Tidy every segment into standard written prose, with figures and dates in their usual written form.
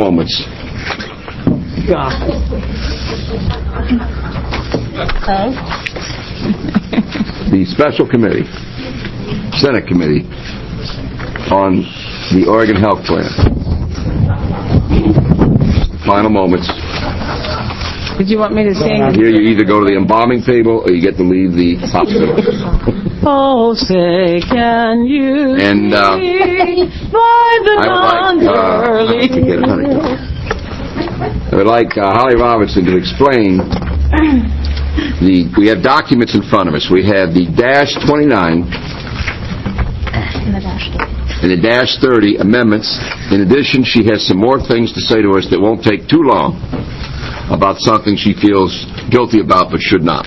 moments. The special committee, Senate committee, on the Oregon Health Plan. Final moments. Did you want me to sing? Here you either go to the embalming table or you get to leave the hospital. Oh, say can you And by the I would like Holly Robinson to explain we have documents in front of us. We have the -29 and the -30 amendments. In addition, she has some more things to say to us that won't take too long about something she feels guilty about but should not.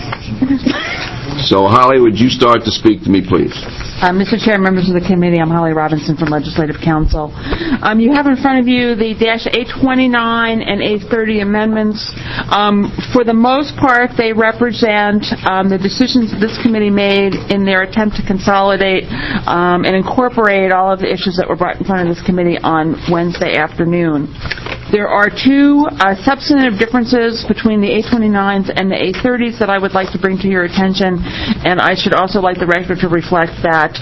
So, Holly, would you start to speak to me, please? Mr. Chair, members of the committee, I'm Holly Robinson from Legislative Council. You have in front of you the -829 and 830 amendments. For the most part, they represent the decisions this committee made in their attempt to consolidate and incorporate all of the issues that were brought in front of this committee on Wednesday afternoon. There are two substantive differences between the 829s and the 830s that I would like to bring to your attention, and I should also like the record to reflect that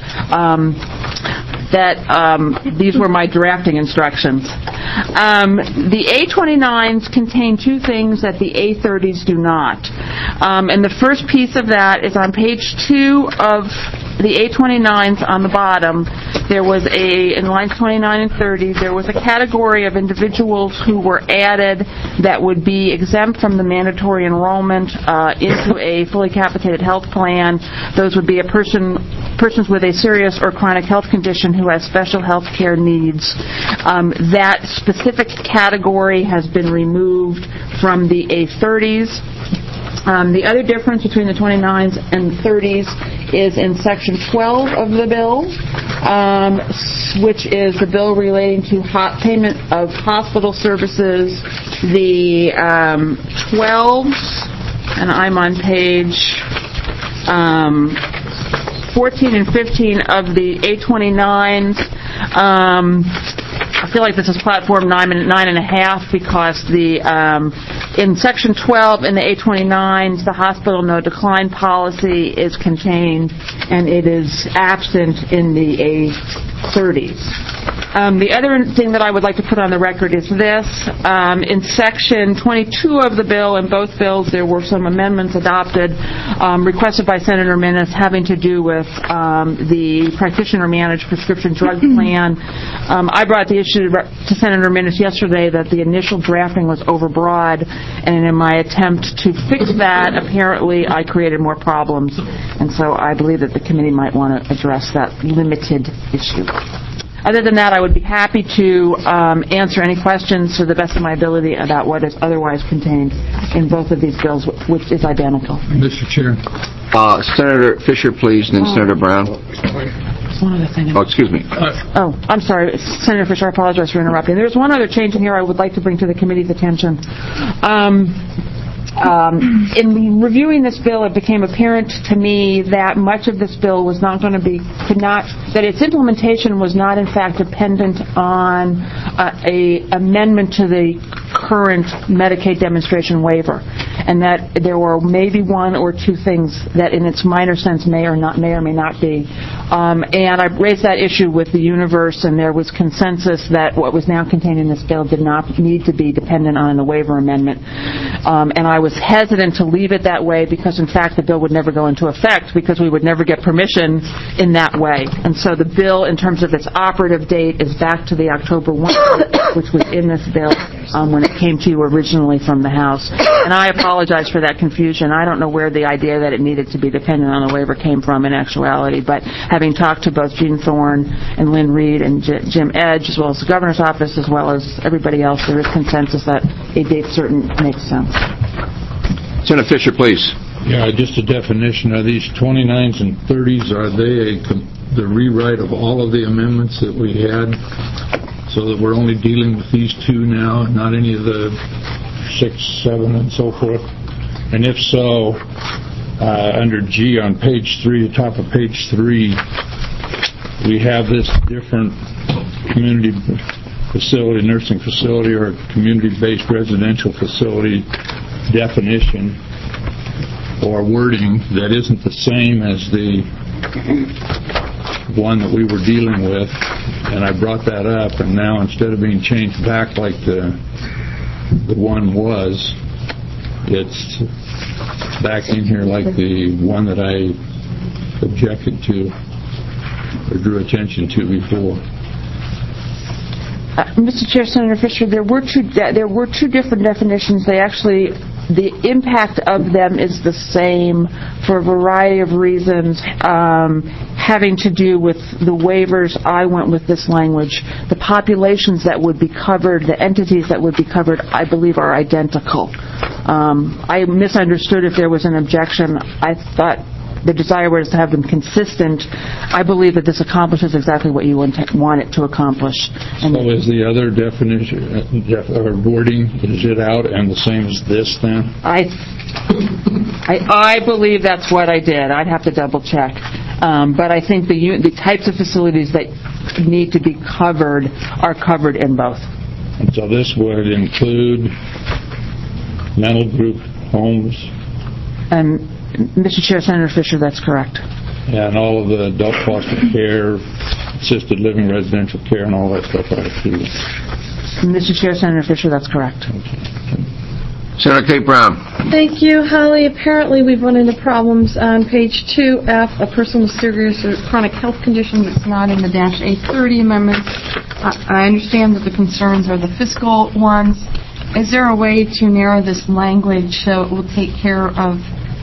these were my drafting instructions. The 829s contain two things that the 830s do not. And the first piece of that is on page 2 of the 829s on the bottom. There was in lines 29 and 30, there was a category of individuals who were added that would be exempt from the mandatory enrollment into a fully capitated health plan. Those would be persons with a serious or chronic health condition who has special health care needs. That specific category has been removed from the 830s. The other difference between the 29s and 30s is in Section 12 of the bill, which is the bill relating to payment of hospital services. The 12s, and I'm on page 14 and 15 of the 829s. I feel like this is platform 9.5 because in Section 12 in the 829s, the hospital no decline policy is contained, and it is absent in the 830s. The other thing that I would like to put on the record is this. In Section 22 of the bill, in both bills, there were some amendments adopted requested by Senator Minnis having to do with the practitioner-managed prescription drug plan. I brought the issue to Senator Minnis yesterday that the initial drafting was overbroad, and in my attempt to fix that, apparently I created more problems. And so I believe that the committee might want to address that limited issue. Other than that, I would be happy to answer any questions to the best of my ability about what is otherwise contained in both of these bills, which is identical. Mr. Chair. Senator Fisher, please, and then Senator Brown. One other thing. Oh, excuse me. I'm sorry, Senator Fisher, I apologize for interrupting. There's one other change in here I would like to bring to the committee's attention. In reviewing this bill, it became apparent to me that much of this bill was not going to be, that its implementation was not in fact dependent on a amendment to the current Medicaid demonstration waiver, and that there were maybe one or two things that in its minor sense may or may not be. And I raised that issue with the universe, and there was consensus that what was now contained in this bill did not need to be dependent on a waiver amendment. And I was hesitant to leave it that way because, in fact, the bill would never go into effect because we would never get permission in that way. And so the bill, in terms of its operative date, is back to the October 1, which was in this bill when it came to you originally from the House. And I apologize for that confusion. I don't know where the idea that it needed to be dependent on a waiver came from in actuality, but having talked to both Gene Thorne and Lynn Reed and Jim Edge, as well as the governor's office, as well as everybody else, there is consensus that a date certain makes sense. Senator Fisher, please. Yeah, just a definition. Are these 29s and 30s, are they the rewrite of all of the amendments that we had, so that we're only dealing with these two now, not any of the 6, 7, and so forth? And if so, under G on page 3, the top of page 3, we have this different community facility, nursing facility, or community-based residential facility definition or wording that isn't the same as the one that we were dealing with, and I brought that up, and now instead of being changed back like the one was, it's back in here like the one that I objected to or drew attention to before. Mr. Chair, Senator Fisher, there were two different definitions. The impact of them is the same for a variety of reasons, having to do with the waivers. I went with this language. The populations that would be covered, the entities that would be covered, I believe are identical. I misunderstood if there was an objection. I thought the desire was to have them consistent. I believe that this accomplishes exactly what you want it to accomplish. So is the other definition or wording, is it out and the same as this then? I believe that's what I did. I'd have to double check. But I think the types of facilities that need to be covered are covered in both. And so this would include mental group homes? Mr. Chair, Senator Fisher, that's correct. And all of the adult foster care, assisted living, residential care, and all that stuff right too. Mr. Chair, Senator Fisher, that's correct. Senator Kate Brown. Thank you, Holly. Apparently we've run into problems on page 2F, a person with serious or chronic health condition that's not in the -830 amendments. I understand that the concerns are the fiscal ones. Is there a way to narrow this language so it will take care of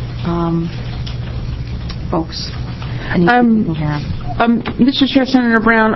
folks? Mr. Chair, Senator Brown,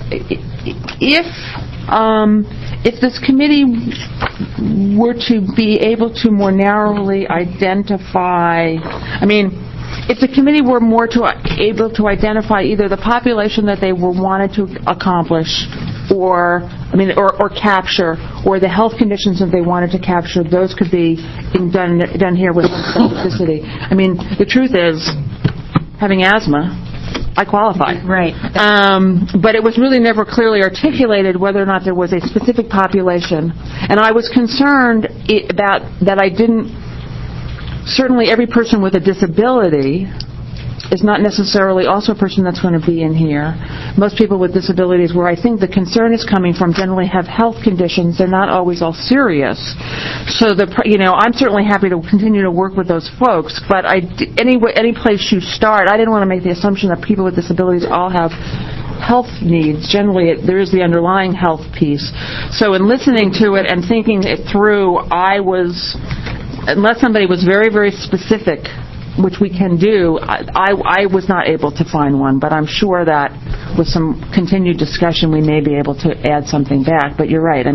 if this committee were to be able to more narrowly identify, if the committee were more able to identify either the population that they wanted to accomplish, or capture, or the health conditions that they wanted to capture, those could be done here with specificity. The truth is, having asthma, I qualify. Right. But it was really never clearly articulated whether or not there was a specific population. And I was concerned about that I didn't... Certainly every person with a disability is not necessarily also a person that's going to be in here. Most people with disabilities, where I think the concern is coming from, generally have health conditions. They're not always all serious. So I'm certainly happy to continue to work with those folks. But any place you start, I didn't want to make the assumption that people with disabilities all have health needs. Generally, there is the underlying health piece. So in listening to it and thinking it through, unless somebody was very, very specific, which we can do, I was not able to find one, but I'm sure that with some continued discussion we may be able to add something back. But you're right,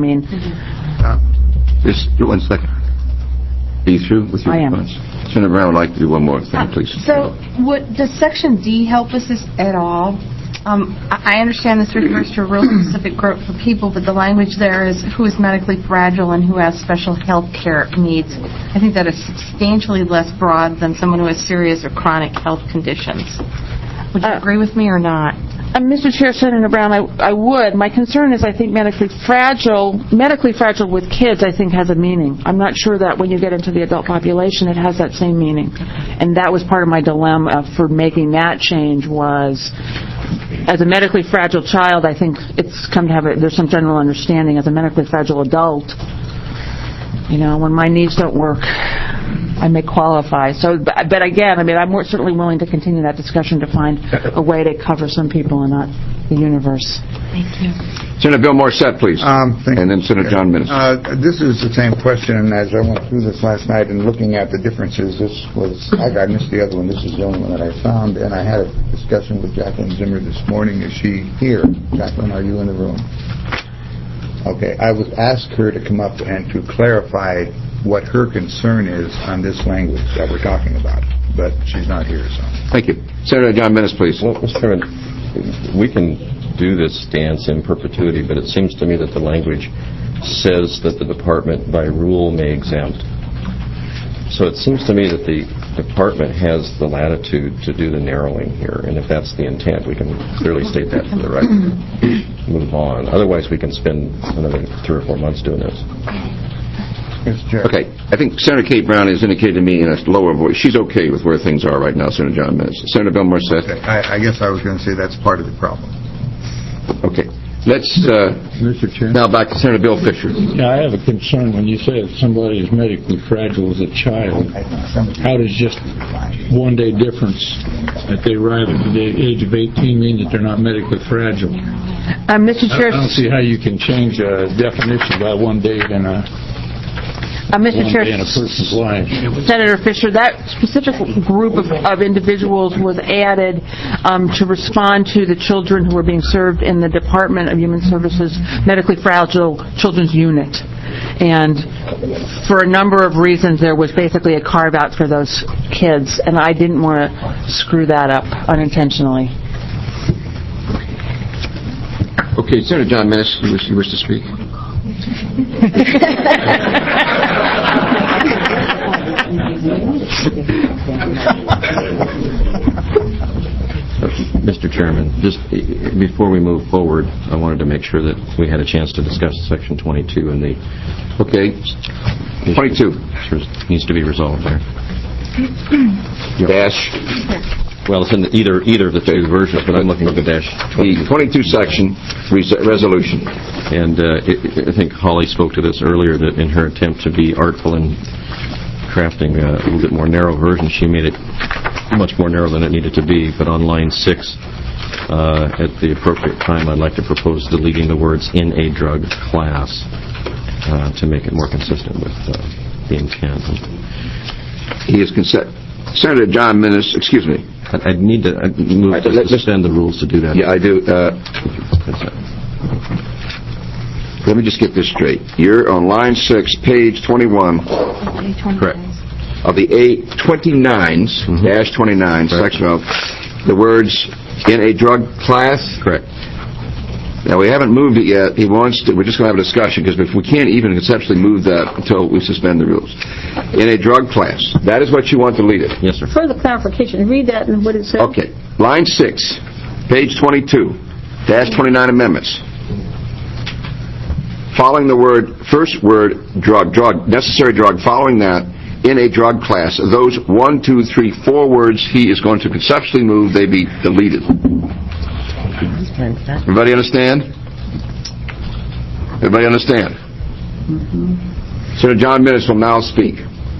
Just 1 second. Are you through with your response? Senator Brown would like to do one more thing, please. So, does Section D help us at all? I understand this refers to a real specific group of people, but the language there is who is medically fragile and who has special health care needs. I think that is substantially less broad than someone who has serious or chronic health conditions. Would you agree with me or not? Mr. Chair, Senator Brown, I would. My concern is I think medically fragile with kids, I think, has a meaning. I'm not sure that when you get into the adult population it has that same meaning. And that was part of my dilemma for making that change was, as a medically fragile child, I think it's come to there's some general understanding. As a medically fragile adult, when my needs don't work, I may qualify. So, but again, I'm certainly willing to continue that discussion to find a way to cover some people and not the universe. Thank you. Senator Bill Morissette, please. And then Senator John Minnis. This is the same question, and as I went through this last night and looking at the differences, I missed the other one. This is the only one that I found, and I had a discussion with Jacqueline Zimmer this morning. Is she here? Jacqueline, are you in the room? Okay, I would ask her to come up and to clarify what her concern is on this language that we're talking about, but she's not here, so. Thank you. Senator John Minnis, please. Well, Mr. Chairman, we can do this stance in perpetuity, but it seems to me that the language says that the department by rule may exempt. So it seems to me that the department has the latitude to do the narrowing here, and if that's the intent, we can clearly state that for the record. move on. Otherwise, we can spend another 3 or 4 months doing this. Mr. Chair. Okay, I think Senator Kate Brown has indicated to me in a lower voice, she's okay with where things are right now, Senator John Minnis. Senator Bill Morissette? I guess I was going to say that's part of the problem. Okay. Let's, Mr. Chair? now back to Senator Bill Fisher. Yeah, I have a concern when you say if somebody is medically fragile as a child, how does just 1 day difference that they arrive at the age of 18 mean that they're not medically fragile? Mr. Chair, I don't see how you can change a definition by 1 day in a Mr. Chair, in a person's life. Senator Fisher, that specific group of individuals was added to respond to the children who were being served in the Department of Human Services Medically Fragile Children's Unit. And for a number of reasons, there was basically a carve-out for those kids, and I didn't want to screw that up unintentionally. Okay, Senator John Minnis, you wish to speak? Mr. Chairman, just before we move forward, I wanted to make sure that we had a chance to discuss Section 22 and the... Okay. 22. Needs to be resolved there. Dash. Well, it's in either of the two versions, but I'm looking at the dash 22 section resolution. And I think Holly spoke to this earlier, that in her attempt to be artful in crafting a little bit more narrow version, she made it much more narrow than it needed to be. But on line 6, at the appropriate time, I'd like to propose deleting the words "in a drug class" to make it more consistent with the intent. He is Senator John Minnis, excuse me. I'd need to move to suspend the rules to do that. Yeah, I do. Let me just get this straight. You're on line 6, page 21. Correct. Of the A29s, dash 29, section of the words "in a drug class." Correct. Now, we haven't moved it yet. We're just going to have a discussion, because if we can't even conceptually move that until we suspend the rules. In a drug class. That is what you want deleted. Yes, sir. Further clarification, read that and what it says. Okay. Line 6, page 22, dash 29 amendments. Following the first word, drug, necessary drug, following that, in a drug class, those 1, 2, 3, 4 words he is going to conceptually move, they be deleted. Everybody understand? Everybody understand? Senator John Minnis will now speak.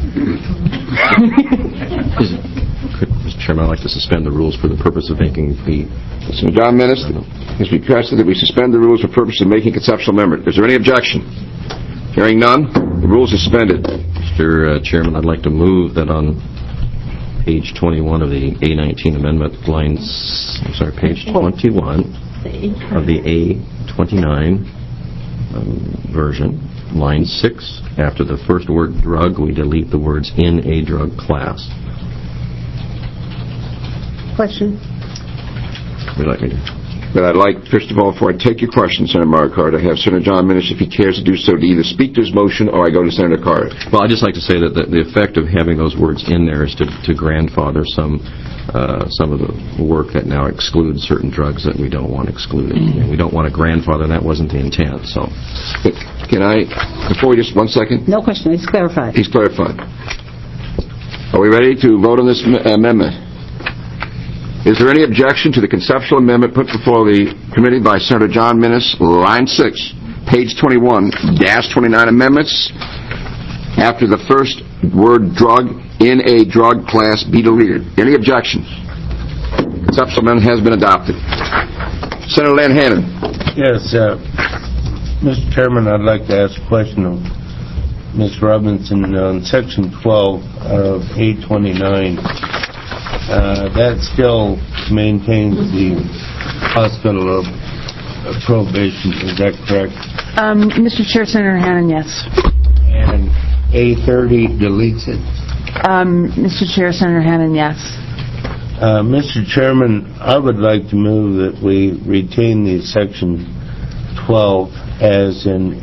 Mr. Chairman, I'd like to suspend the rules for the purpose of making the... Senator John Minnis has requested that we suspend the rules for purpose of making conceptual amendment. Is there any objection? Hearing none, the rules are suspended. Mr. Chairman, I'd like to move that on page 21 of the A19 amendment, page 21 of the A29 version, line 6, after the first word drug, we delete the words "in a drug class." Question. Would you like me to? But I'd like, first of all, before I take your question, Senator Marquardt, to have Senator John Minnis, if he cares to do so, to either speak to his motion or I go to Senator Carter. Well, I'd just like to say that the effect of having those words in there is to grandfather some of the work that now excludes certain drugs that we don't want excluded. And we don't want to grandfather, and that wasn't the intent. So, can I, before we just, 1 second? No question, it's clarified. He's clarified. Are we ready to vote on this amendment? Is there any objection to the conceptual amendment put before the committee by Senator John Minnis, line 6, page 21, dash 29 amendments, after the first word drug, "in a drug class," be deleted? Any objections? Conceptual amendment has been adopted. Senator Len Hannon. Yes, Mr. Chairman, I'd like to ask a question of Ms. Robinson on Section 12 of A29. That still maintains the hospital of probation, is that correct? Mr. Chair, Senator Hannon, yes. And A30 deletes it? Mr. Chair, Senator Hannon, yes. Mr. Chairman, I would like to move that we retain the Section 12 as in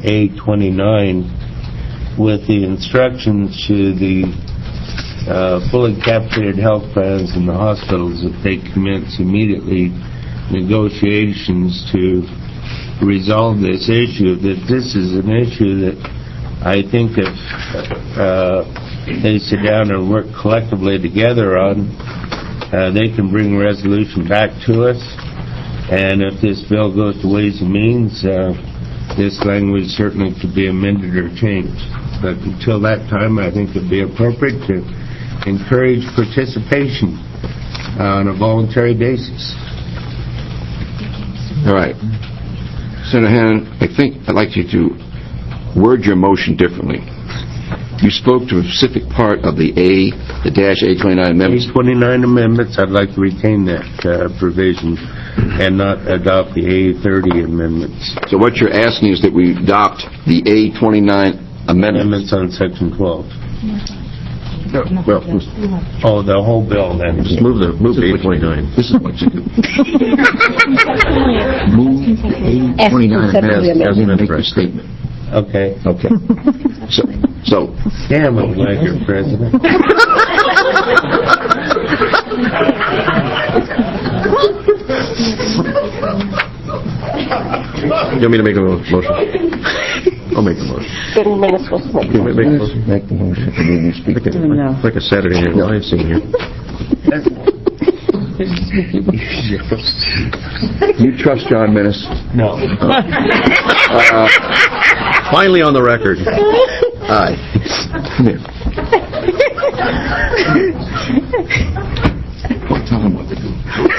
A29 with the instructions to the fully capitated health plans in the hospitals that they commence immediately negotiations to resolve this issue, that this is an issue that I think if they sit down and work collectively together on, they can bring resolution back to us. And if this bill goes to Ways and Means, this language certainly could be amended or changed. But until that time, I think it would be appropriate to encourage participation on a voluntary basis. All right. Senator Hannan, I think I'd like you to word your motion differently. You spoke to a specific part of the A29 amendments. A29 amendments, I'd like to retain that provision and not adopt the A30 amendments. So what you're asking is that we adopt the A29 amendments on Section 12. Well, the whole bill then. Just move the A29. this is what you do. Move A29 as you make your statement. Okay. Okay. So. Damn, I'm glad you're president. You want me to make a motion? I'll make the motion. Make the motion. Like a Saturday Night Live scene here. You trust John Minnis? No. Finally on the record. Aye. Come here. Tell him what to do.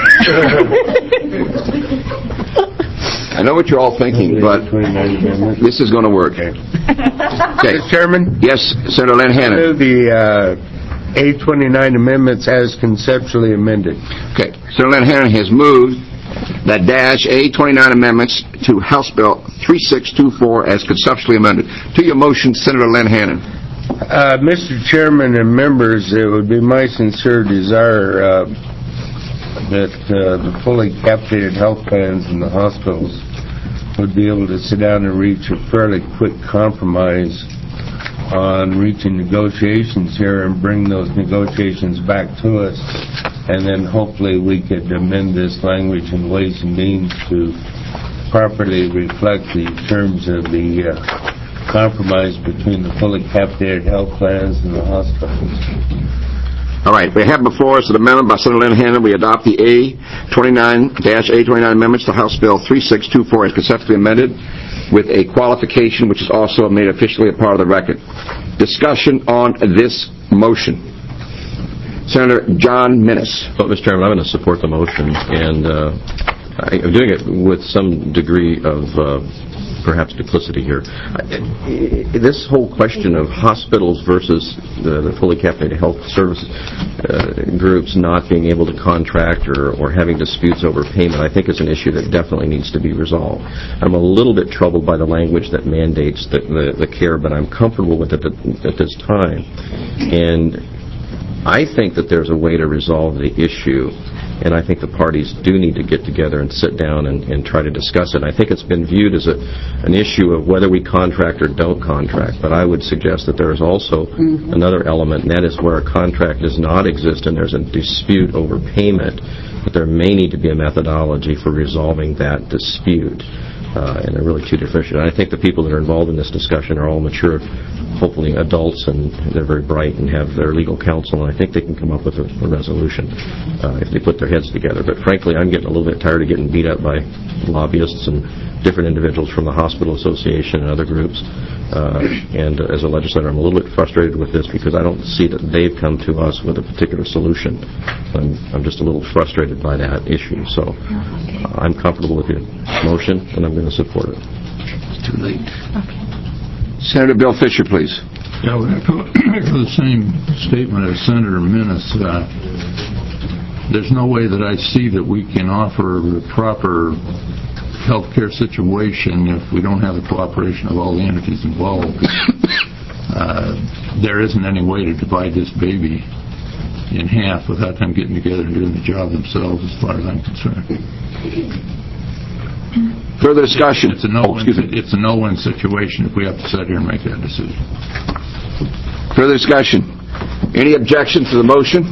I know what you're all thinking, but this is going to work. Okay. Mr. Chairman? Yes, Senator Len Hannan. Move the A29 amendments as conceptually amended. Okay. Senator Len Hannan has moved that A29 amendments to House Bill 3624 as conceptually amended. To your motion, Senator Len Hannan. Mr. Chairman and members, it would be my sincere desire that the fully capitated health plans in the hospitals would be able to sit down and reach a fairly quick compromise on reaching negotiations here and bring those negotiations back to us, and then hopefully we could amend this language in Ways and Means to properly reflect the terms of the compromise between the fully capitated health plans and the hospitals. All right, we have before us an amendment by Senator Len Hannan. We adopt the A29 amendments to House Bill 3624 as conceptually amended, with a qualification which is also made officially a part of the record. Discussion on this motion. Senator John Minnis. Well, Mr. Chairman, I'm going to support the motion, and I'm doing it with some degree of perhaps duplicity here. This whole question of hospitals versus the fully capitated health service groups not being able to contract or having disputes over payment, I think is an issue that definitely needs to be resolved. I'm a little bit troubled by the language that mandates the care, but I'm comfortable with it at this time. And I think that there's a way to resolve the issue, and I think the parties do need to get together and sit down and try to discuss it. I think it's been viewed as an issue of whether we contract or don't contract, but I would suggest that there is also another element, and that is where a contract does not exist and there's a dispute over payment, that there may need to be a methodology for resolving that dispute. And they're really two different issues. And I think the people that are involved in this discussion are all mature, hopefully adults, and they're very bright and have their legal counsel, and I think they can come up with a resolution if they put their heads together. But frankly, I'm getting a little bit tired of getting beat up by lobbyists and different individuals from the Hospital Association and other groups. And as a legislator, I'm a little bit frustrated with this because I don't see that they've come to us with a particular solution. I'm just a little frustrated by that issue. So I'm comfortable with your motion, and I'm going to support it. It's too late. Okay. Senator Bill Fisher, please. Yeah, we echo the same statement as Senator Minnis. There's no way that I see that we can offer the proper healthcare situation if we don't have the cooperation of all the entities involved. There isn't any way to divide this baby in half without them getting together and doing the job themselves, as far as I'm concerned. Further discussion? It's a no-win situation if we have to sit here and make that decision. Further discussion? Any objection to the motion?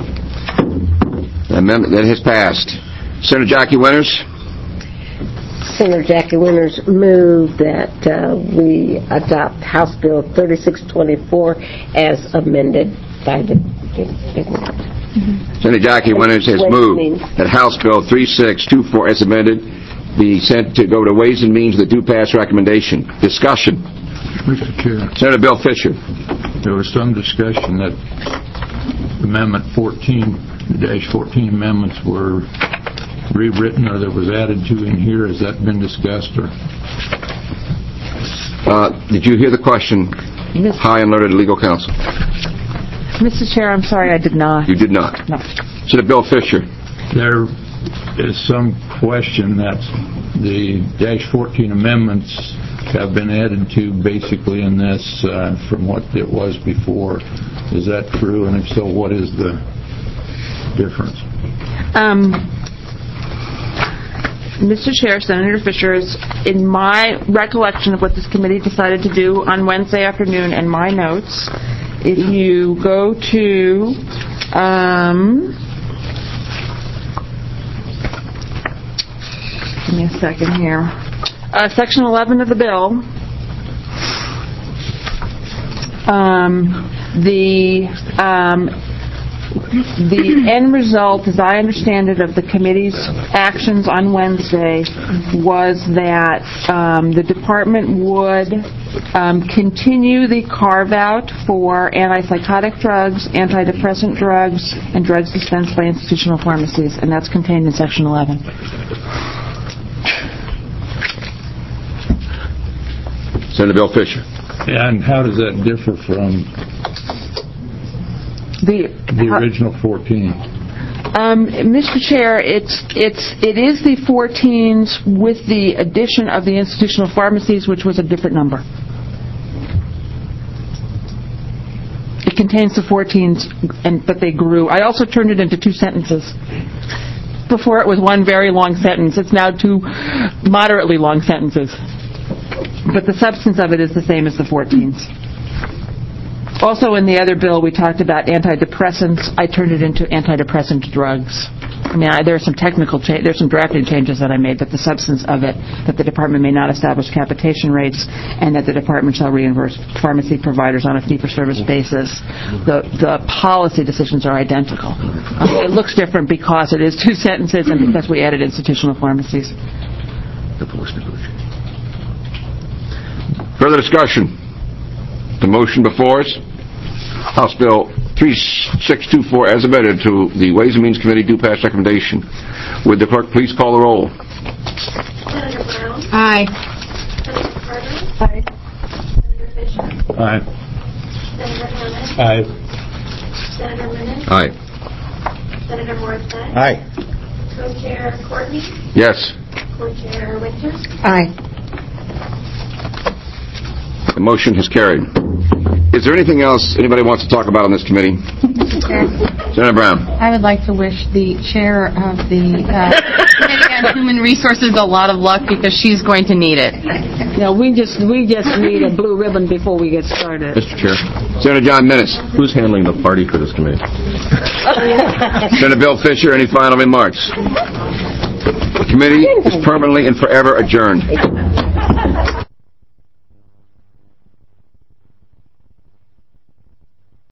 The amendment that has passed. Senator Jackie Winters. Senator Jackie Winters move that we adopt House Bill 3624 as amended by the... Senator Jackie Winters has moved that House Bill 3624 as amended be sent to go to Ways and Means with a do-pass recommendation. Discussion. Mr. Chair, Senator Bill Fisher. there was some discussion that Amendment 14, the Dash 14 amendments were rewritten or that was added to in here. Has that been discussed? Or Did you hear the question? High and learned legal counsel. Mr. Chair, I'm sorry, I did not. You did not. No. Senator Bill Fisher. there is some question that the Dash 14 amendments have been added to basically in this from what it was before. Is that true? And if so, what is the difference? Mr. Chair, Senator Fisher, in my recollection of what this committee decided to do on Wednesday afternoon and my notes, if you go to give me a second here. Section 11 of the bill, the end result, as I understand it, of the committee's actions on Wednesday was that the department would continue the carve-out for antipsychotic drugs, antidepressant drugs, and drugs dispensed by institutional pharmacies, and that's contained in Section 11. Senator Bill Fisher. And how does that differ from the original 14? Mr. Chair, it is the 14s with the addition of the institutional pharmacies, which was a different number. It contains the 14s, but they grew. I also turned it into two sentences. Before it was one very long sentence. It's now two moderately long sentences. But the substance of it is the same as the 14s. Also, in the other bill, we talked about antidepressants. I turned it into antidepressant drugs. I mean, there's some there's some drafting changes that I made, but the substance of it, that the department may not establish capitation rates, and that the department shall reimburse pharmacy providers on a fee-for-service basis. The policy decisions are identical. It looks different because it is two sentences and because we added institutional pharmacies. Further discussion. The motion before us, House Bill 3624 as amended to the Ways and Means Committee do pass recommendation. Would the clerk please call the roll? Senator Brown? Aye. Senator Carter? Aye. Senator Fisher? Aye. Senator Hammond? Aye. Senator Minnis? Aye. Senator Morrissey? Aye. Co-Chair Courtney? Yes. Co-Chair Winters? Aye. The motion has carried. Is there anything else anybody wants to talk about on this committee? Mr. Chair, Senator Brown. I would like to wish the chair of the Committee on Human Resources a lot of luck because she's going to need it. No, we just need a blue ribbon before we get started. Mr. Chair. Senator John Minnis. Who's handling the party for this committee? Senator Bill Fisher, any final remarks? The committee is permanently and forever adjourned.